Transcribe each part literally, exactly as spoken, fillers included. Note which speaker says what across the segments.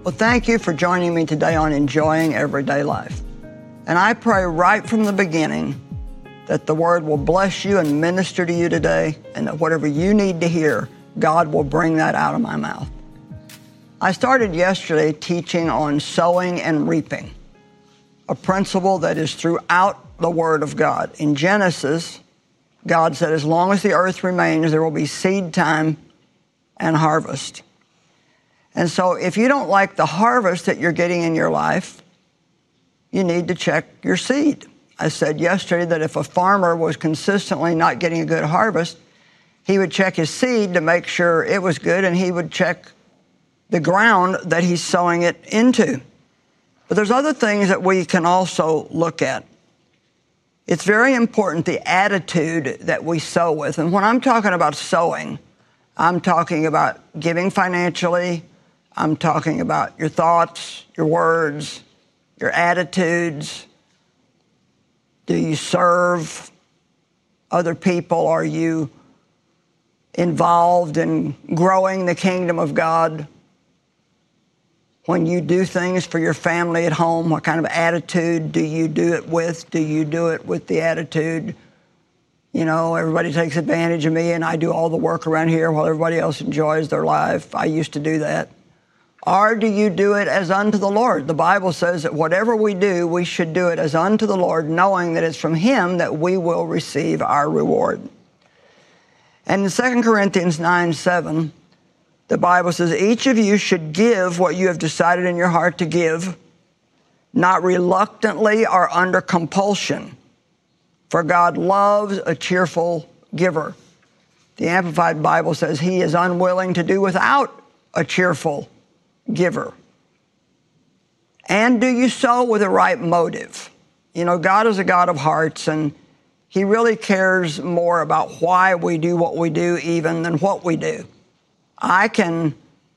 Speaker 1: Well, thank you for joining me today on Enjoying Everyday Life. And I pray right from the beginning that the Word will bless you and minister to you today, and that whatever you need to hear, God will bring that out of my mouth. I started yesterday teaching on sowing and reaping, a principle that is throughout the Word of God. In Genesis, God said, as long as the earth remains, there will be seed time and harvest. And so if you don't like the harvest that you're getting in your life, you need to check your seed. I said yesterday that if a farmer was consistently not getting a good harvest, he would check his seed to make sure it was good, and he would check the ground that he's sowing it into. But there's other things that we can also look at. It's very important, the attitude that we sow with. And when I'm talking about sowing, I'm talking about giving financially. I'm talking about your thoughts, your words, your attitudes. Do you serve other people? Are you involved in growing the kingdom of God? When you do things for your family at home, what kind of attitude do you do it with? Do you do it with the attitude, you know, everybody takes advantage of me and I do all the work around here while everybody else enjoys their life? I used to do that. Or do you do it as unto the Lord? The Bible says that whatever we do, we should do it as unto the Lord, knowing that it's from Him that we will receive our reward. And in Second Corinthians nine seven, the Bible says, each of you should give what you have decided in your heart to give, not reluctantly or under compulsion, for God loves a cheerful giver. The Amplified Bible says He is unwilling to do without a cheerful giver. And do you sow with the right motive? You know, God is a God of hearts, and He really cares more about why we do what we do even than what we do. I can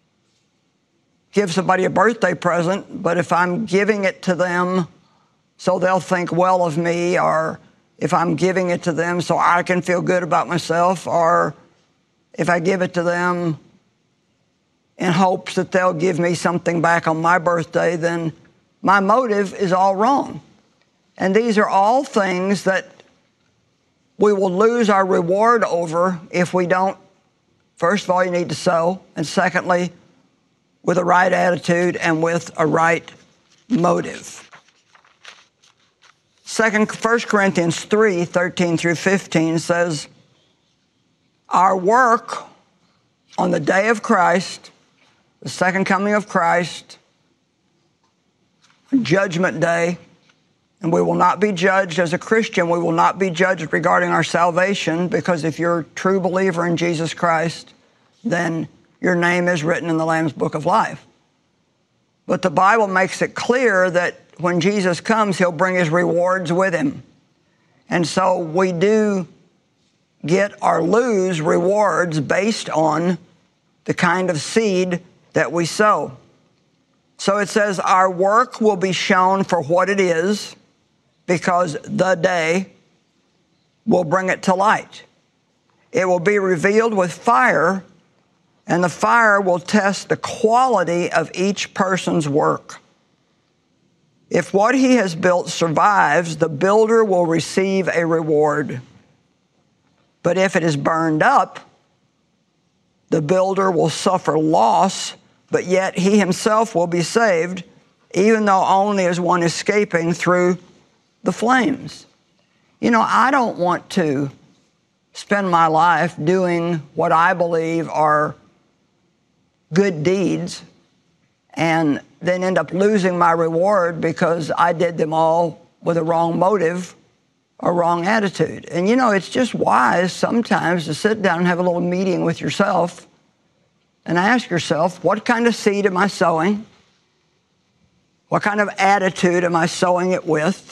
Speaker 1: give somebody a birthday present, but if I'm giving it to them so they'll think well of me, or if I'm giving it to them so I can feel good about myself, or if I give it to them in hopes that they'll give me something back on my birthday, then my motive is all wrong. And these are all things that we will lose our reward over if we don't. First of all, you need to sow, and secondly, with a right attitude and with a right motive. Second, First Corinthians three thirteen through fifteen says, our work on the day of Christ, the second coming of Christ, Judgment Day, and we will not be judged as a Christian. We will not be judged regarding our salvation, because if you're a true believer in Jesus Christ, then your name is written in the Lamb's Book of Life. But the Bible makes it clear that when Jesus comes, He'll bring His rewards with Him. And so we do get or lose rewards based on the kind of seed that we sow. So it says our work will be shown for what it is, because the day will bring it to light. It will be revealed with fire, and the fire will test the quality of each person's work. If what he has built survives, the builder will receive a reward. But if it is burned up, the builder will suffer loss, but yet he himself will be saved, even though only as one escaping through the flames. You know, I don't want to spend my life doing what I believe are good deeds and then end up losing my reward because I did them all with a wrong motive or wrong attitude. And you know, it's just wise sometimes to sit down and have a little meeting with yourself and ask yourself, what kind of seed am I sowing? What kind of attitude am I sowing it with?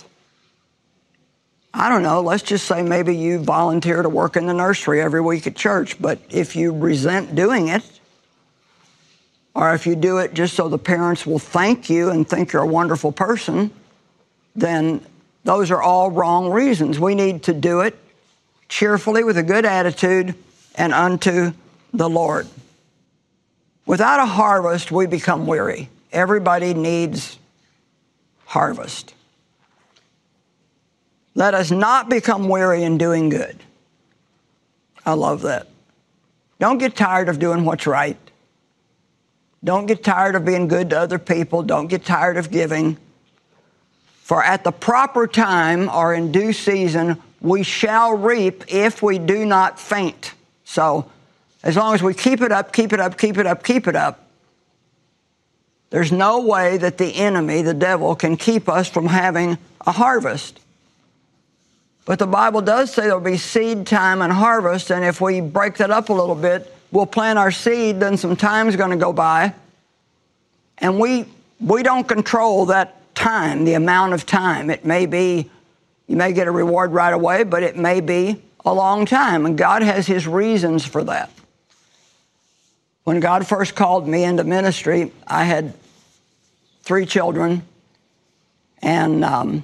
Speaker 1: I don't know, let's just say maybe you volunteer to work in the nursery every week at church, but if you resent doing it, or if you do it just so the parents will thank you and think you're a wonderful person, then those are all wrong reasons. We need to do it cheerfully with a good attitude and unto the Lord. Without a harvest, we become weary. everybody needs harvest. Let us not become weary in doing good. I love that. Don't get tired of doing what's right. Don't get tired of being good to other people. Don't get tired of giving. For at the proper time or in due season, we shall reap if we do not faint. So as long as we keep it up, keep it up, keep it up, keep it up, there's no way that the enemy, the devil, can keep us from having a harvest. But the Bible does say there'll be seed time and harvest, and if we break that up a little bit, we'll plant our seed, then some time's going to go by, and we we don't control that time, the amount of time. It may be, you may get a reward right away, but it may be a long time, and God has His reasons for that. When God first called me into ministry, I had three children, and um,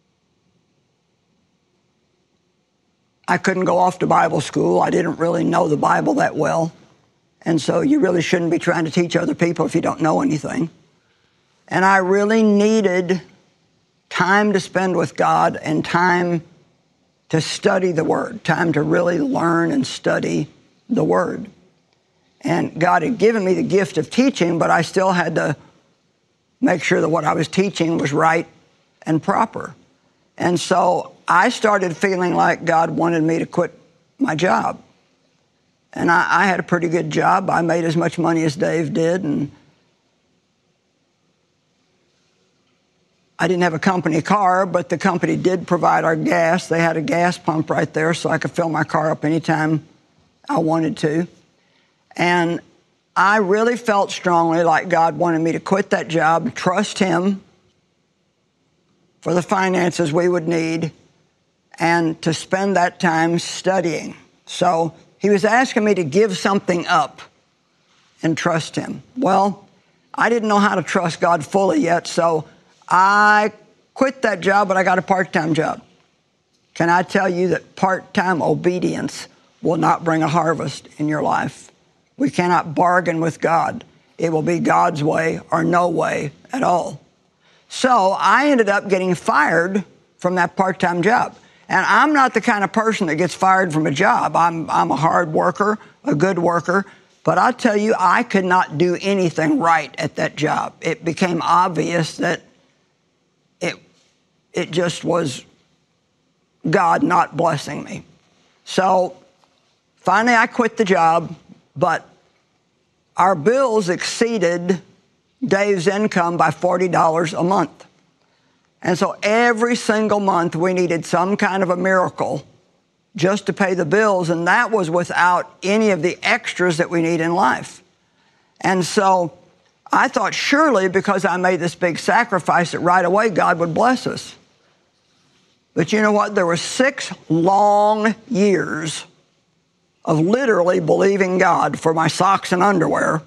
Speaker 1: I couldn't go off to Bible school. I didn't really know the Bible that well. And so you really shouldn't be trying to teach other people if you don't know anything. And I really needed time to spend with God and time to study the Word, time to really learn and study the Word. And God had given me the gift of teaching, but I still had to make sure that what I was teaching was right and proper. And so I started feeling like God wanted me to quit my job. And I, I had a pretty good job. I made as much money as Dave did, and I didn't have a company car, but the company did provide our gas. They had a gas pump right there, so I could fill my car up anytime I wanted to. And I really felt strongly like God wanted me to quit that job, trust Him for the finances we would need, and to spend that time studying. So He was asking me to give something up and trust Him. Well, I didn't know how to trust God fully yet, so I quit that job, but I got a part-time job. Can I tell you that part-time obedience will not bring a harvest in your life? We cannot bargain with God. It will be God's way or no way at all. So I ended up getting fired from that part-time job. And I'm not the kind of person that gets fired from a job. I'm, I'm a hard worker, a good worker. But I'll tell you, I could not do anything right at that job. It became obvious that it, it just was God not blessing me. So finally I quit the job, but our bills exceeded Dave's income by forty dollars a month. And so every single month we needed some kind of a miracle just to pay the bills, and that was without any of the extras that we need in life. And so I thought surely because I made this big sacrifice that right away God would bless us. But you know what? There were six long years of literally believing God for my socks and underwear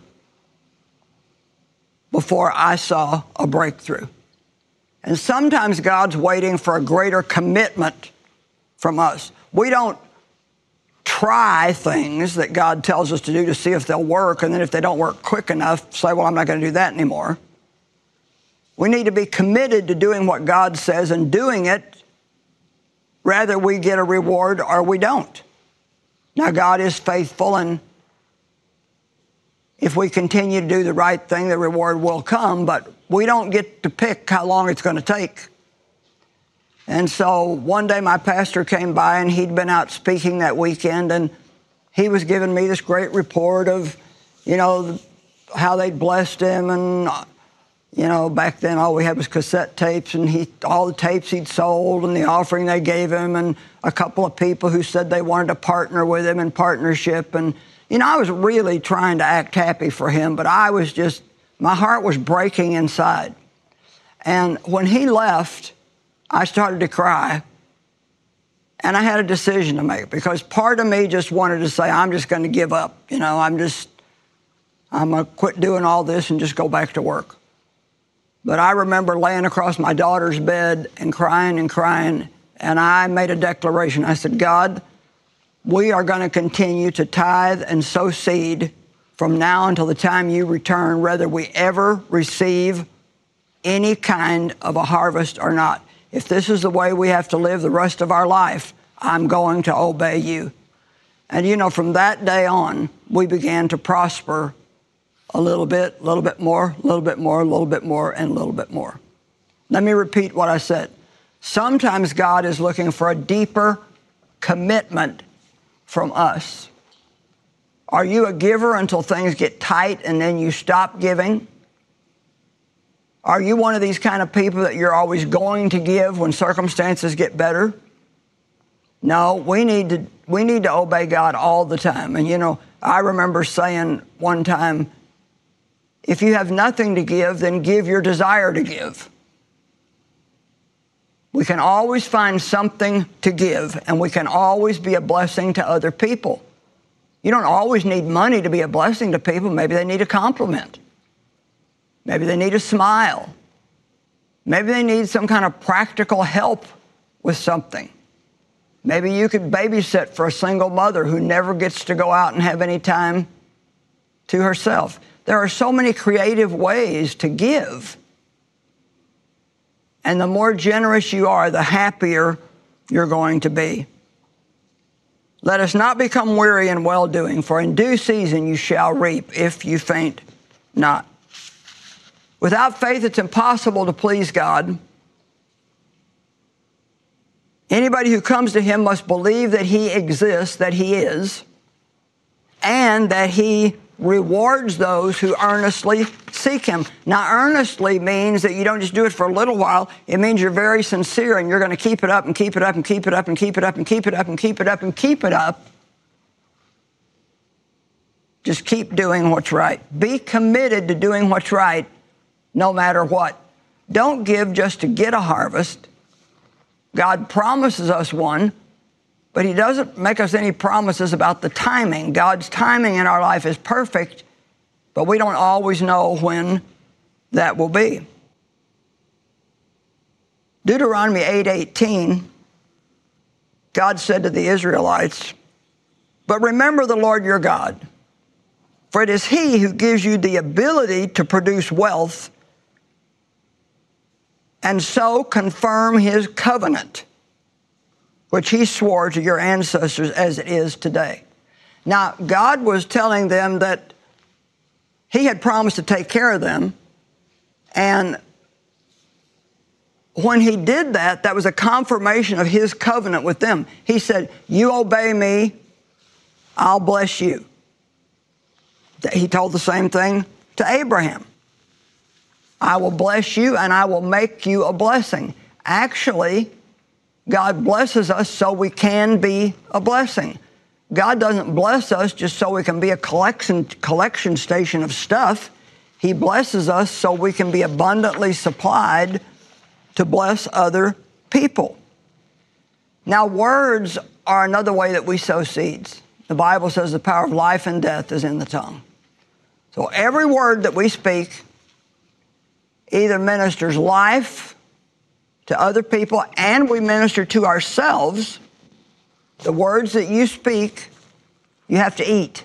Speaker 1: before I saw a breakthrough. And sometimes God's waiting for a greater commitment from us. We don't try things that God tells us to do to see if they'll work, and then if they don't work quick enough, say, well, I'm not going to do that anymore. We need to be committed to doing what God says and doing it, whether we get a reward or we don't. Now, God is faithful, and if we continue to do the right thing, the reward will come, but we don't get to pick how long it's going to take. And so one day my pastor came by, and he'd been out speaking that weekend, and he was giving me this great report of, you know, how they'd blessed him. And, you know, back then all we had was cassette tapes, and he all the tapes he'd sold and the offering they gave him, and a couple of people who said they wanted to partner with him in partnership. And, you know, I was really trying to act happy for him, but I was just, my heart was breaking inside. And when he left, I started to cry, and I had a decision to make, because part of me just wanted to say, I'm just going to give up. You know, I'm just, I'm going to quit doing all this and just go back to work. But I remember laying across my daughter's bed and crying and crying, and I made a declaration. I said, God, we are going to continue to tithe and sow seed from now until the time you return, whether we ever receive any kind of a harvest or not. If this is the way we have to live the rest of our life, I'm going to obey you. And you know, from that day on, we began to prosper a little bit, a little bit more, a little bit more, a little bit more, and a little bit more. Let me repeat what I said. Sometimes God is looking for a deeper commitment from us. Are you a giver until things get tight and then you stop giving? Are you one of these kind of people that you're always going to give when circumstances get better? No, we need to we need to obey God all the time. And you know, I remember saying one time, if you have nothing to give, then give your desire to give. We can always find something to give, and we can always be a blessing to other people. You don't always need money to be a blessing to people. Maybe they need a compliment. Maybe they need a smile. Maybe they need some kind of practical help with something. Maybe you could babysit for a single mother who never gets to go out and have any time to herself. There are so many creative ways to give. And the more generous you are, the happier you're going to be. Let us not become weary in well-doing, for in due season you shall reap if you faint not. Without faith, it's impossible to please God. Anybody who comes to him must believe that he exists, that he is, and that he rewards those who earnestly seek him. Now, earnestly means that you don't just do it for a little while. It means you're very sincere and you're going to keep it up and keep it up and keep it up and keep it up and keep it up and keep it up and keep it up. Just keep doing what's right. Be committed to doing what's right no matter what. Don't give just to get a harvest. God promises us one, but he doesn't make us any promises about the timing. God's timing in our life is perfect, but we don't always know when that will be. Deuteronomy eight eighteen, God said to the Israelites, "But remember the Lord your God, for it is he who gives you the ability to produce wealth and so confirm his covenant, which he swore to your ancestors as it is today." Now, God was telling them that he had promised to take care of them. And when he did that, that was a confirmation of his covenant with them. He said, you obey me, I'll bless you. He told the same thing to Abraham. I will bless you and I will make you a blessing. Actually, God blesses us so we can be a blessing. God doesn't bless us just so we can be a collection, collection station of stuff. He blesses us so we can be abundantly supplied to bless other people. Now, words are another way that we sow seeds. The Bible says the power of life and death is in the tongue. So every word that we speak either ministers life to other people and we minister to ourselves. The words that you speak, you have to eat.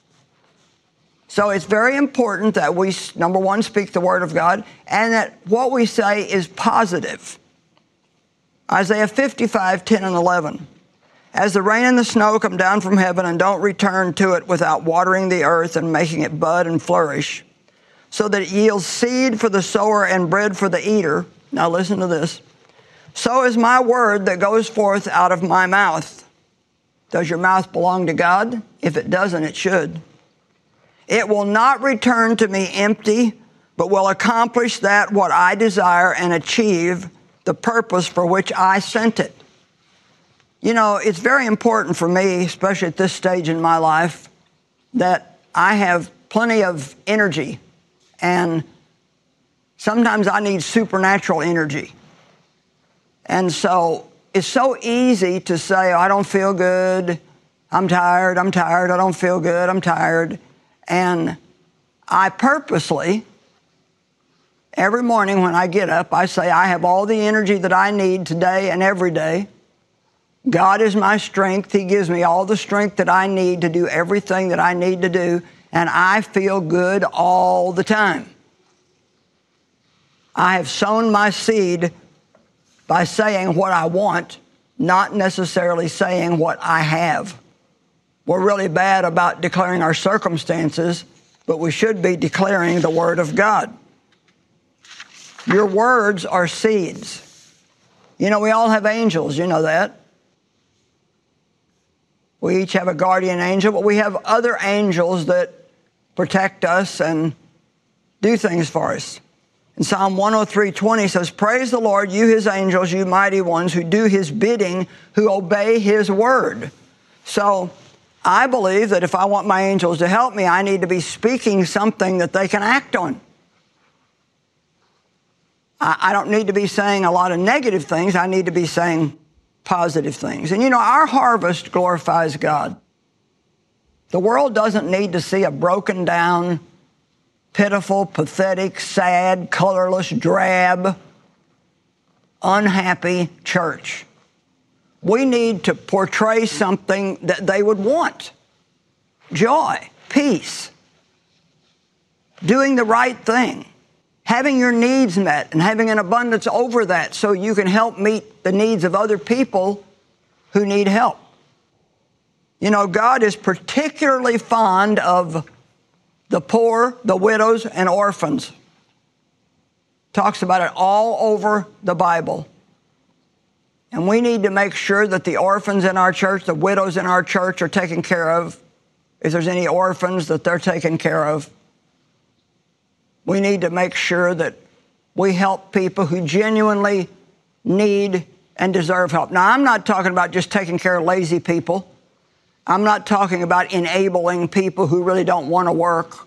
Speaker 1: So it's very important that we, number one, speak the word of God and that what we say is positive. Isaiah fifty-five, ten and eleven. As the rain and the snow come down from heaven and don't return to it without watering the earth and making it bud and flourish, so that it yields seed for the sower and bread for the eater. Now listen to this. So is my word that goes forth out of my mouth. Does your mouth belong to God? If it doesn't, it should. It will not return to me empty, but will accomplish that what I desire and achieve the purpose for which I sent it. You know, it's very important for me, especially at this stage in my life, that I have plenty of energy. And sometimes I need supernatural energy. And so it's so easy to say, oh, I don't feel good. I'm tired. I'm tired. I don't feel good. I'm tired. And I purposely, every morning when I get up, I say, I have all the energy that I need today and every day. God is my strength. He gives me all the strength that I need to do everything that I need to do. and I feel good all the time. I have sown my seed by saying what I want, not necessarily saying what I have. We're really bad about declaring our circumstances, but we should be declaring the Word of God. Your words are seeds. You know, we all have angels, you know that. We each have a guardian angel, but we have other angels that protect us and do things for us. In Psalm one oh three twenty says, "Praise the Lord, you his angels, you mighty ones who do his bidding, who obey his word." So I believe that if I want my angels to help me, I need to be speaking something that they can act on. I don't need to be saying a lot of negative things. I need to be saying positive things. And you know, our harvest glorifies God. The world doesn't need to see a broken down, pitiful, pathetic, sad, colorless, drab, unhappy church. We need to portray something that they would want. Joy, peace, doing the right thing, having your needs met and having an abundance over that so you can help meet the needs of other people who need help. You know, God is particularly fond of the poor, the widows, and orphans. Talks about it all over the Bible. And we need to make sure that the orphans in our church, the widows in our church are taken care of. If there's any orphans, that they're taken care of. We need to make sure that we help people who genuinely need and deserve help. Now, I'm not talking about just taking care of lazy people. I'm not talking about enabling people who really don't want to work.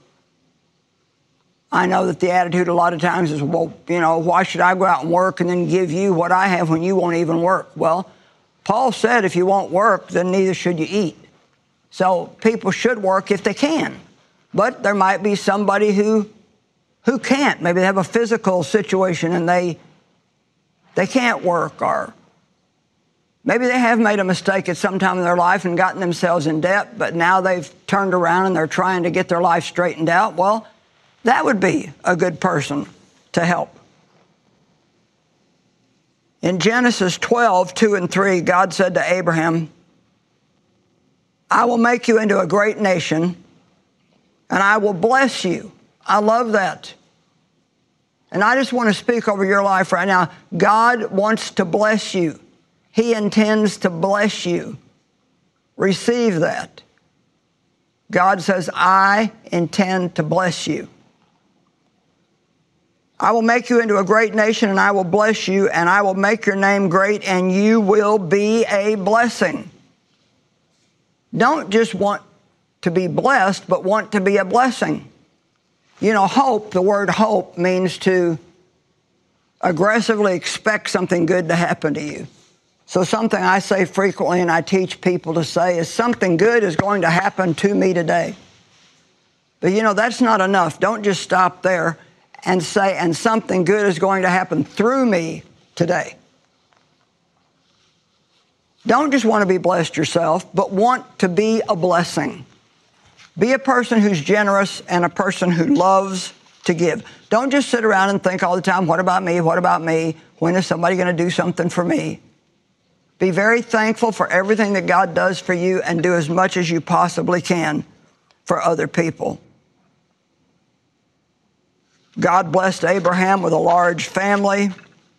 Speaker 1: I know that the attitude a lot of times is, well, you know, why should I go out and work and then give you what I have when you won't even work? Well, Paul said if you won't work, then neither should you eat. So people should work if they can. But there might be somebody who who can't. Maybe they have a physical situation and they they can't work, or maybe they have made a mistake at some time in their life and gotten themselves in debt, but now they've turned around and they're trying to get their life straightened out. Well, that would be a good person to help. In Genesis twelve, two and three, God said to Abraham, "I will make you into a great nation, and I will bless you." I love that. And I just want to speak over your life right now. God wants to bless you. He intends to bless you. Receive that. God says, "I intend to bless you. I will make you into a great nation, and I will bless you, and I will make your name great, and you will be a blessing." Don't just want to be blessed, but want to be a blessing. You know, hope, the word hope means to aggressively expect something good to happen to you. So something I say frequently and I teach people to say is, something good is going to happen to me today. But you know, that's not enough. Don't just stop there and say, and something good is going to happen through me today. Don't just want to be blessed yourself, but want to be a blessing. Be a person who's generous and a person who loves to give. Don't just sit around and think all the time, what about me? What about me? When is somebody going to do something for me? Be very thankful for everything that God does for you and do as much as you possibly can for other people. God blessed Abraham with a large family.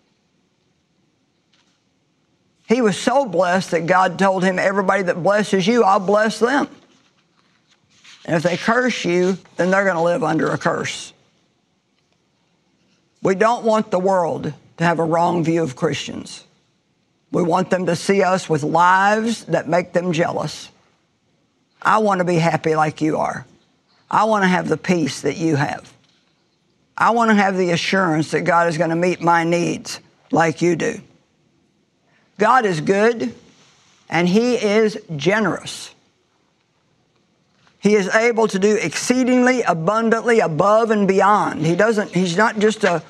Speaker 1: He was so blessed that God told him, everybody that blesses you, I'll bless them. And if they curse you, then they're going to live under a curse. We don't want the world to have a wrong view of Christians. We want them to see us with lives that make them jealous. I want to be happy like you are. I want to have the peace that you have. I want to have the assurance that God is going to meet my needs like you do. God is good, and He is generous. He is able to do exceedingly abundantly above and beyond. He doesn't, He's not just a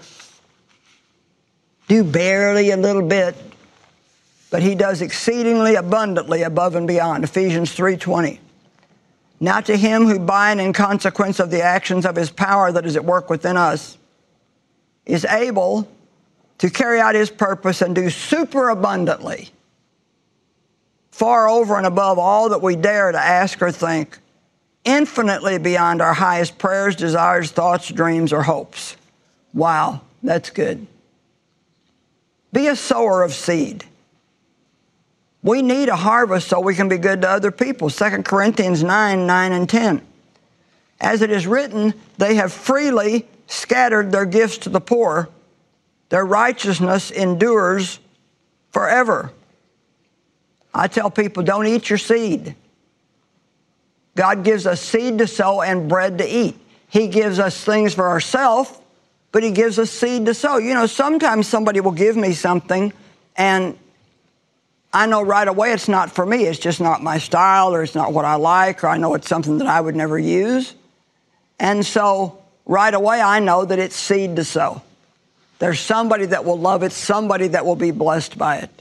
Speaker 1: do barely a little bit, but He does exceedingly abundantly above and beyond. Ephesians three twenty. Now to him who by and in consequence of the actions of his power that is at work within us is able to carry out his purpose and do superabundantly, far over and above all that we dare to ask or think, infinitely beyond our highest prayers, desires, thoughts, dreams, or hopes. Wow, that's good. Be a sower of seed. We need a harvest so we can be good to other people. Second Corinthians nine, nine and ten. As it is written, they have freely scattered their gifts to the poor. Their righteousness endures forever. I tell people, don't eat your seed. God gives us seed to sow and bread to eat. He gives us things for ourselves, but he gives us seed to sow. You know, sometimes somebody will give me something and I know right away it's not for me. It's just not my style, or it's not what I like, or I know it's something that I would never use. And so right away I know that it's seed to sow. There's somebody that will love it, somebody that will be blessed by it.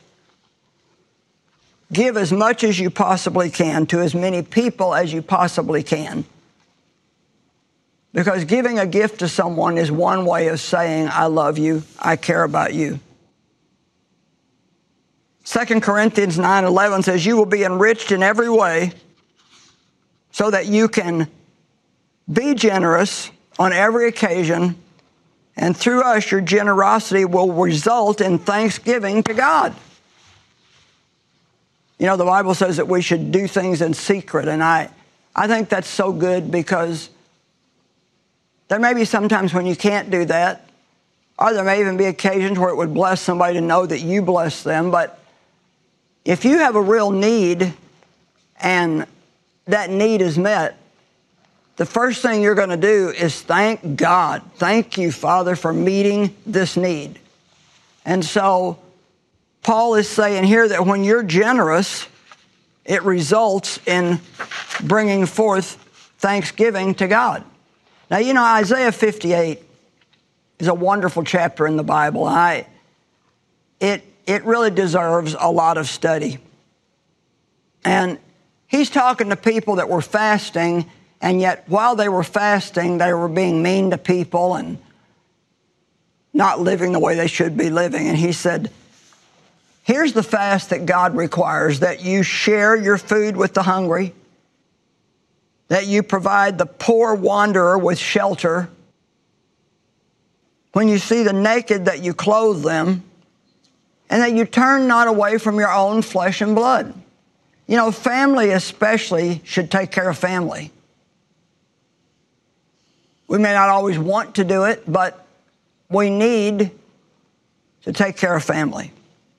Speaker 1: Give as much as you possibly can to as many people as you possibly can. Because giving a gift to someone is one way of saying, I love you, I care about you. Second Corinthians nine eleven says, you will be enriched in every way so that you can be generous on every occasion, and through us your generosity will result in thanksgiving to God. You know, the Bible says that we should do things in secret, and I, I think that's so good, because there may be sometimes when you can't do that, or there may even be occasions where it would bless somebody to know that you bless them. But if you have a real need and that need is met, the first thing you're going to do is thank God. Thank you, Father, for meeting this need. And so Paul is saying here that when you're generous, it results in bringing forth thanksgiving to God. Now, you know, Isaiah fifty-eight is a wonderful chapter in the Bible. I, it, it really deserves a lot of study. And he's talking to people that were fasting, and yet while they were fasting, they were being mean to people and not living the way they should be living. And he said, here's the fast that God requires, that you share your food with the hungry, that you provide the poor wanderer with shelter. When you see the naked, that you clothe them, and that you turn not away from your own flesh and blood. You know, family especially should take care of family. We may not always want to do it, but we need to take care of family.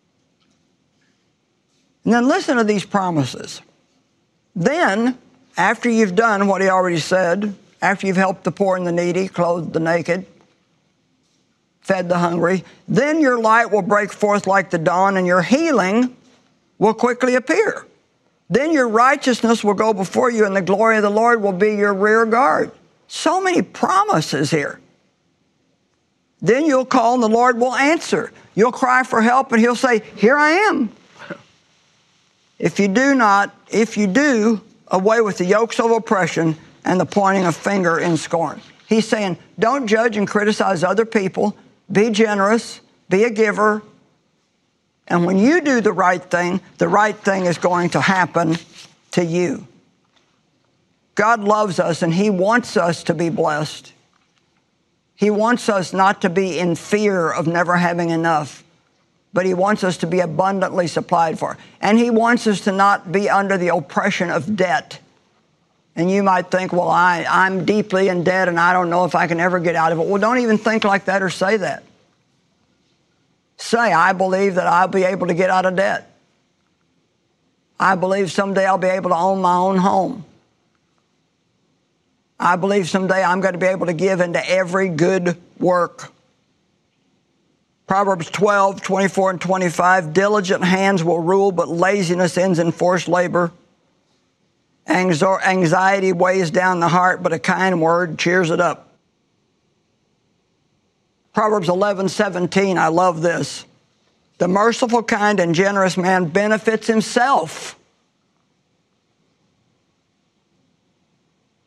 Speaker 1: And then listen to these promises. Then, after you've done what he already said, after you've helped the poor and the needy, clothed the naked, fed the hungry, then your light will break forth like the dawn, and your healing will quickly appear. Then your righteousness will go before you, and the glory of the Lord will be your rear guard. So many promises here. Then you'll call, and the Lord will answer. You'll cry for help, and he'll say, here I am. If you do not, if you do, away with the yokes of oppression and the pointing of finger in scorn. He's saying, don't judge and criticize other people. Be generous. Be a giver. And when you do the right thing, the right thing is going to happen to you. God loves us, and he wants us to be blessed. He wants us not to be in fear of never having enough, but he wants us to be abundantly supplied for. And he wants us to not be under the oppression of debt. And you might think, well, I, I'm deeply in debt and I don't know if I can ever get out of it. Well, don't even think like that or say that. Say, I believe that I'll be able to get out of debt. I believe someday I'll be able to own my own home. I believe someday I'm going to be able to give into every good work. Proverbs twelve, twenty-four and twenty-five, diligent hands will rule, but laziness ends in forced labor. Anxiety weighs down the heart, but a kind word cheers it up. Proverbs eleven, seventeen, I love this. The merciful, kind, and generous man benefits himself.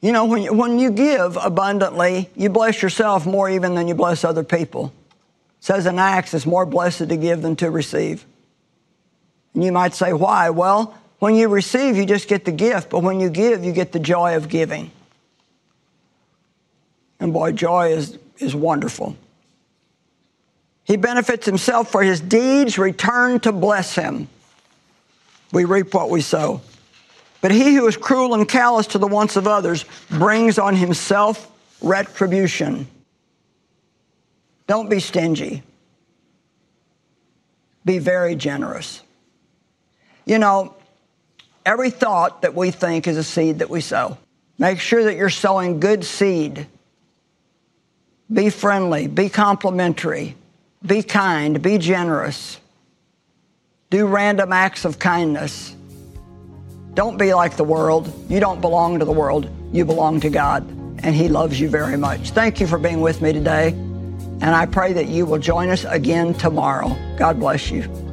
Speaker 1: You know, when you, when you give abundantly, you bless yourself more even than you bless other people. It says in Acts, it's more blessed to give than to receive. And you might say, why? Well, when you receive, you just get the gift, but when you give, you get the joy of giving. And boy, joy is, is wonderful. He benefits himself, for his deeds return to bless him. We reap what we sow. But he who is cruel and callous to the wants of others brings on himself retribution. Don't be stingy. Be very generous. You know, every thought that we think is a seed that we sow. Make sure that you're sowing good seed. Be friendly, be complimentary, be kind, be generous. Do random acts of kindness. Don't be like the world. You don't belong to the world. You belong to God, and He loves you very much. Thank you for being with me today, and I pray that you will join us again tomorrow. God bless you.